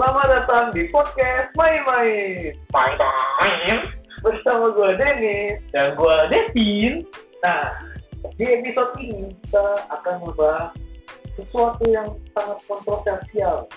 Selamat datang di podcast Main-Main. Main-main Bersama gue Dennis dan gue Devin. Nah, di episode ini kita akan membahas sesuatu yang sangat kontroversial.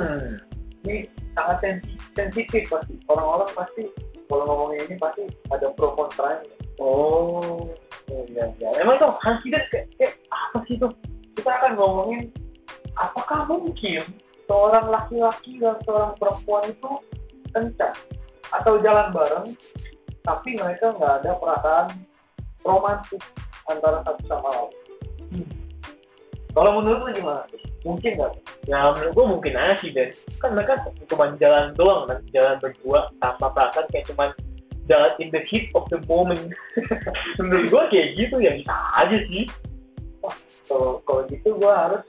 Ini sangat sensitif pasti. Orang-orang pasti kalau ngomongin ini pasti ada pro kontranya. Oh, iya. Emang tuh hasilnya kayak apa sih tuh? Kita akan ngomongin apakah mungkin seorang laki-laki dan seorang perempuan itu kencan atau jalan bareng tapi mereka nggak ada perasaan romantis antara satu sama lain. Kalau menurut lu gimana? Mungkin nggak? Ya menurut gue mungkin aja sih, Dan. Kan mereka cuma jalan doang, kan? Jalan berdua tanpa perasaan, kayak cuma jalan in the heat of the moment. Menurut gue kayak gitu ya, bisa aja sih. Wah, kalau gitu gue harus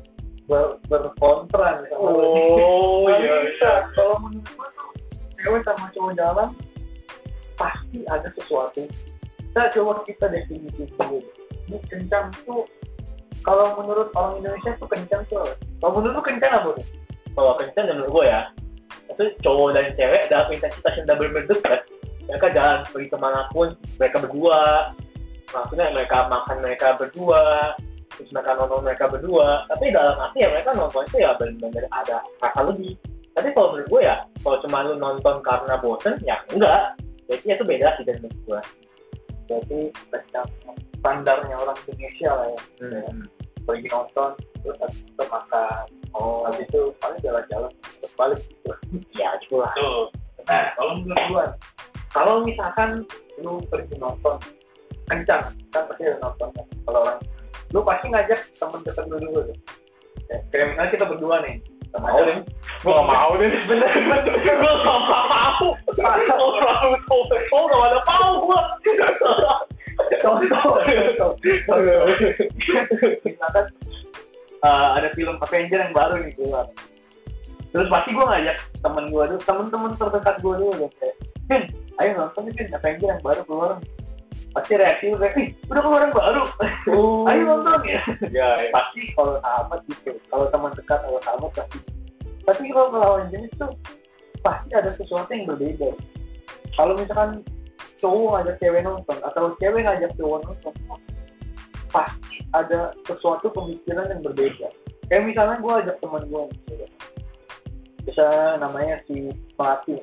berkontra nih sama Oh, Nggak iya. bisa. Kalau menurut gue tuh cewek sama cowok jalan pasti ada sesuatu. Kita definisi dulu. Ini kencan tuh, kalau menurut orang Indonesia tuh kencan tuh. Kalau menurut lu kencan apa tuh? Kalau kencan menurut gue ya, itu cowok dan cewek dalam intensitas yang benar-benar dekat. Mereka jalan pergi kemanapun, mereka berdua. Maksudnya mereka makan mereka berdua, terus mereka nonton mereka berdua. Tapi dalam arti ya mereka nonton itu ya benar-benar ada rasa lebih. Tapi kalau menurut gue ya, kalau cuma lu nonton karena bosen, ya enggak. Jadi itu beda sih dari menurut gue. Berarti kencan standarnya orang Indonesia lah ya. Pergi nonton, terus habis itu makan. Habis itu paling jalan-jalan, terus balik gitu. Ya gitu lah. Nah, kalau menurut gue, kalau misalkan lu pergi nonton kencan, kan pasti ada nonton kan. Kalau orang, lu pasti ngajak temen dekat lu dulu tuh. Ya, kayak misalnya kita berdua nih. Mau deh. Gue gak mau deh. Bener. Gue gak mau. Oh, gak ada mau gue. Contoh. Misalkan ada film Avenger yang baru nih keluar. Terus pasti gue ngajak temen gue dulu, temen-temen terdekat gue dulu deh. Kayak, ayo nonton nih Avenger yang baru keluar. Pasti reaksi lu kayak, udah keluar yang baru. Ayo nonton ya. Ya. Pasti kalau sahabat gitu, kalau teman dekat atau sahabat pasti. Tapi kalau lawan jenis tuh pasti ada sesuatu yang berbeda. Kalau misalkan cowok ngajak cewek nonton atau cewek ngajak cowok nonton, pasti ada sesuatu pemikiran yang berbeda. Kayak misalnya gue ajak teman gue, bisa namanya si Melati.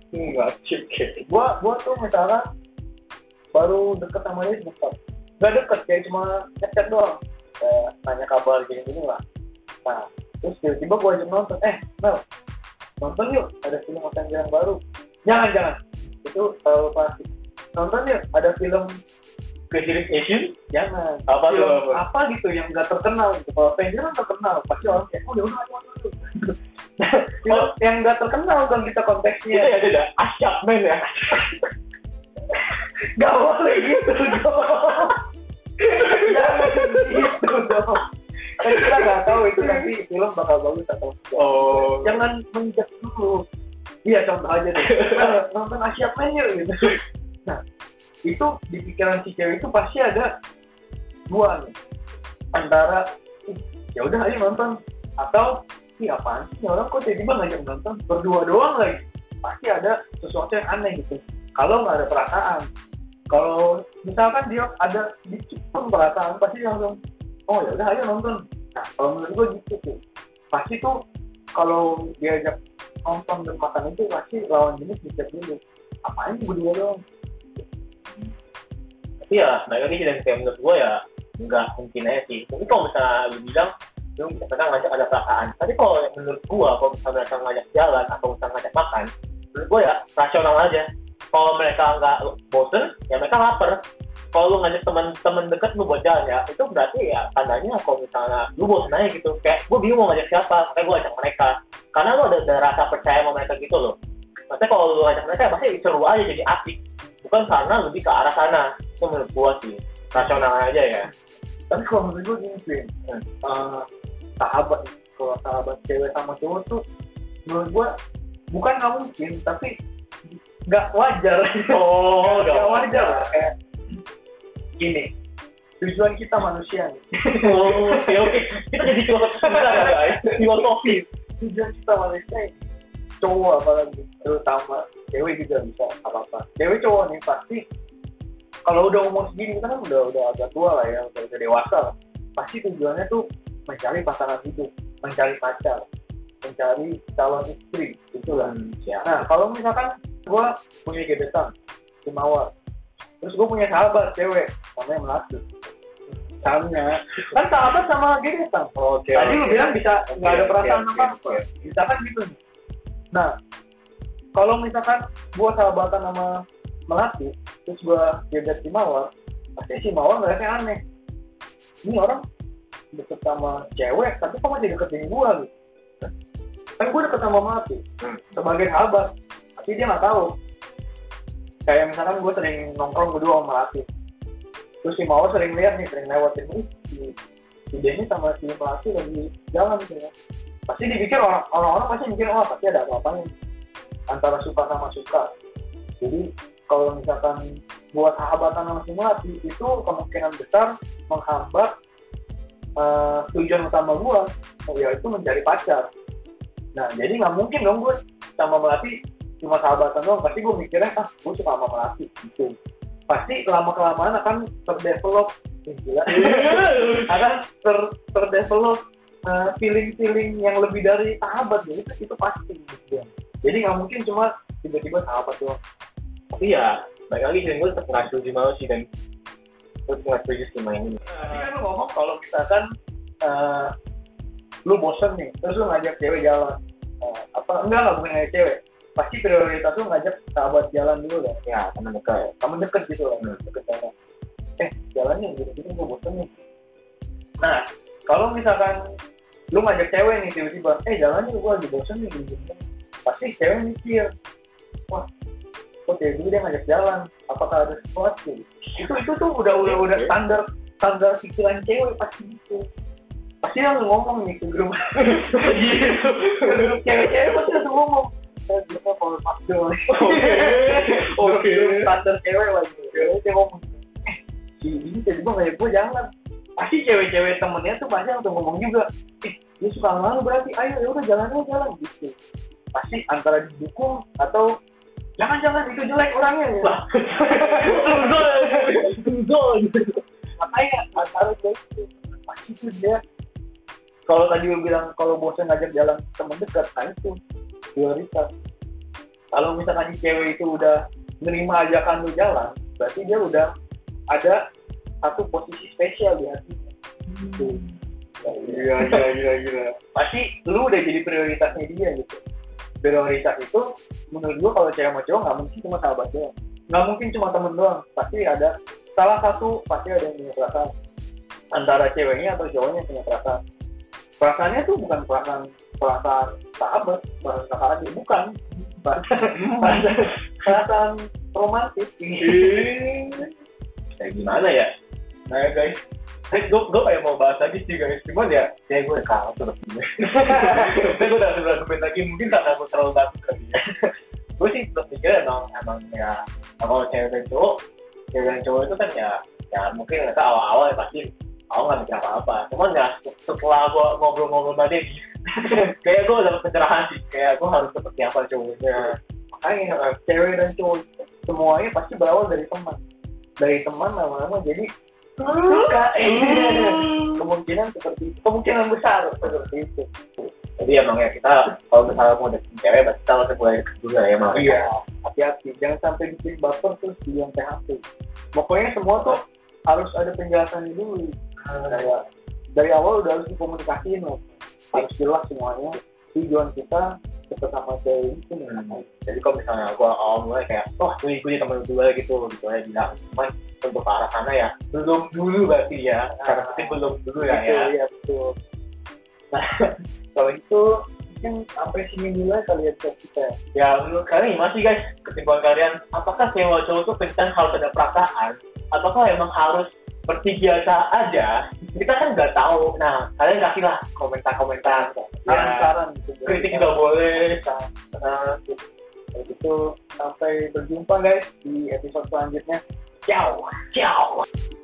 Gue tuh misalnya baru deket sama dia sebentar, gak deket, kayak cuma ngechat doang, kayak nanya kabar gini-gini lah. Nah, terus tiba-tiba gue ajak nonton, Mel, nonton yuk, ada film Avenger yang baru. Jangan, itu terlalu pasti. Nonton yuk, ada film Crazy Asian? jangan. Apa tuh? Film apa gitu yang gak terkenal gitu. Kalau Avenger kan terkenal, pasti orang kayak, udah nonton dulu. Film yang gak terkenal kan kita konteksnya. Itu ya ada Asyap men ya. Gak boleh gitu dong. Jangan gitu dong. Kan kita gak tahu itu nanti film bakal bagus atau enggak. Oh. Jangan menjudge dulu. Iya, contoh aja deh. Nonton Asia Man yuk gitu. Nah, itu di pikiran si cewek itu pasti ada dua nih. Antara ya udah ayo nonton, atau apaan sih orang kok tiba-tiba ngajak nonton berdua doang lagi. Pasti ada sesuatu yang aneh gitu. Kalau nggak ada perasaan, kalau misalkan dia ada dikit pun perasaan, pasti langsung, oh ya udah ayo nonton. Nah, kalau menurut gue gitu tuh, pasti tuh kalau diajak nonton dan makan itu pasti lawan jenis dicek dulu, apaan sih berdua doang. Tapi ya, mereka sih dan kayak menurut gue ya nggak mungkin aja sih. Mungkin kalau misalnya lu bilang, lu misalnya ngajak ada perasaan. Tapi kalau menurut gue, kalau misalnya mereka ngajak jalan atau misalnya ngajak makan, menurut gue ya rasional aja. Kalau mereka nggak bosen, ya mereka lapar. Kalau lu ngajak teman-teman dekat lu buat jalan ya, itu berarti ya tandanya kalau misalnya lu bosen aja gitu. Kayak gue bingung mau ngajak siapa, makanya gue ajak mereka. Karena lu ada rasa percaya sama mereka gitu loh. Maksudnya kalau lu ngajak mereka, pasti seru aja jadi asik. Bukan karena lebih ke arah sana. Itu menurut gue sih, rasional aja ya. Tapi kalau menurut gue gini sih, kalau sahabat cewek sama cowok tuh, menurut gue bukan nggak mungkin, tapi nggak wajar. Oh, nggak wajar lah. Kayak gini, tujuan kita manusia nih. Oh, oke. Kita jadi filosofi. Filosofi. Tujuan kita manusia cowok apalagi, terutama cewek juga bisa apa-apa. Cewek cowok nih pasti kalau udah umur segini kan udah agak tua lah ya, udah dewasa lah. Pasti tujuannya tuh mencari pasangan hidup, mencari pacar, mencari calon istri, itulah. Nah, kalau misalkan gue punya gebetan di Mawar, terus gue punya sahabat cewek namanya Melati. Misalnya, kan sahabat sama gebetan. Tadi lu bilang bisa nggak ada perasaan apa-apa. Misalkan gitu. Nah, kalau misalkan gue sahabatan sama Melati, terus gue gebet si Mawar, pasti si Mawar ngeliatnya aneh. Ini orang deket sama cewek, tapi kok masih deketin gue gitu. Kan gue deket sama Melati sebagai sahabat, tapi dia nggak tahu. Kayak misalkan gue sering nongkrong berdua sama Melati, terus si Mawar sering lihat nih, sering lewatin si Denny sama si Melati lagi jalan gitu ya. Pasti dipikir orang-orang pasti mikir, oh pasti ada apa-apanya antara suka sama suka. Jadi kalau misalkan buat sahabatan sama si Melati, itu kemungkinan besar menghambat tujuan utama gue, yaitu mencari pacar. Nah, jadi nggak mungkin dong gue sama Melati cuma sahabatan doang. Pasti gue mikirnya, gue suka sama Melati gitu. Pasti lama-kelamaan akan terdevelop, akan terdevelop feeling-feeling yang lebih dari sahabat gitu. Itu pasti gitu. Jadi nggak mungkin cuma tiba-tiba sahabat doang. Tapi ya, balik lagi sih, gue tetap nggak setuju mau sih, dan gue nggak setuju sih main ini. Tadi kan lu ngomong kalau misalkan lu bosen nih, terus lu ngajak cewek jalan, enggak bukan ngajak cewek, pasti prioritas lu ngajak sahabat jalan dulu kan? Ya, teman deket gitu lah, deket jalan. Jalannya gitu-gitu gue bosen nih. Nah, kalau misalkan lu ngajak cewek nih tiba-tiba, jalannya gue lagi bosen nih, gitu. Pasti cewek mikir, wah, kok cewek dulu dia ngajak jalan, apakah ada sesuatu? Itu tuh udah standar pikiran cewek pasti gitu. Pasti yang ngomong nih ke grup gitu. Grup cewek-cewek pasti langsung ngomong, kita kalau pakdol. Oke. Standar cewek lagi. Dia ngomong, si ini tiba-tiba ngajak gue jalan. Pasti cewek-cewek temennya tuh pasti langsung ngomong juga, dia suka sama lu berarti, ayo ya udah jalan gitu. Pasti antara didukung atau jangan itu jelek orangnya ya. Makanya antara itu pasti tuh dia. Kalau tadi lu bilang kalau bosan ngajak jalan teman dekat, nah itu prioritas. Kalau misalkan si cewek itu udah nerima ajakan lu jalan, berarti dia udah ada satu posisi spesial di hatinya. Iya. Pasti lu udah jadi prioritasnya dia gitu. Prioritas itu menurut gua kalau cewek sama cowok nggak mungkin cuma sahabat doang, nggak mungkin cuma temen doang, pasti ada salah satu, pasti ada yang punya perasaan antara ceweknya atau cowoknya punya perasaan. Perasaannya tuh bukan perasaan sahabat, perasaan kakak adik, bukan perasaan romantis. Kayak gimana ya? Nah ya guys, gue kayak mau bahas lagi sih guys, cuman ya gue udah kalah terus gue udah berargumen lagi, mungkin karena gue terlalu takut kali ya. Gue sih tetap mikir emang ya, kalau cewek dan cowok itu kan ya mungkin mereka awal-awal ya pasti awal nggak mikir apa-apa, cuman ya setelah gue ngobrol-ngobrol tadi kayak gue dapet pencerahan sih, kayak gue harus seperti apa cowoknya. Makanya cewek dan cowok semuanya pasti berawal dari teman lama-lama jadi suka. Kemungkinan seperti itu, kemungkinan besar seperti itu. Jadi emang ya kita kalau misalnya mau deketin cewek berarti kita harus mulai deket dulu ya emang. Iya, hati-hati, jangan sampai bikin baper terus bilang PHP. Pokoknya semua tuh harus ada penjelasannya dulu. Kayak dari awal udah harus dikomunikasiin loh, harus jelas semuanya tujuan kita deket sama cewek itu nih. Jadi kalau misalnya gue awal mulai kayak gue ikutin temen gue gitu aja bilang, cuman untuk ke arah sana ya belum dulu berarti ya, karena mungkin belum dulu ya. Iya betul. Nah kalau itu mungkin sampai sini dulu kali ya kita. Ya menurut kalian gimana sih guys kesimpulan kalian, apakah cewek cowok itu penting harus ada perasaan, ataukah emang harus seperti biasa aja? Kita kan nggak tahu. Nah kalian kasihlah komentar-komentar, saran kritik juga boleh. Itu sampai berjumpa guys di episode selanjutnya. Ciao.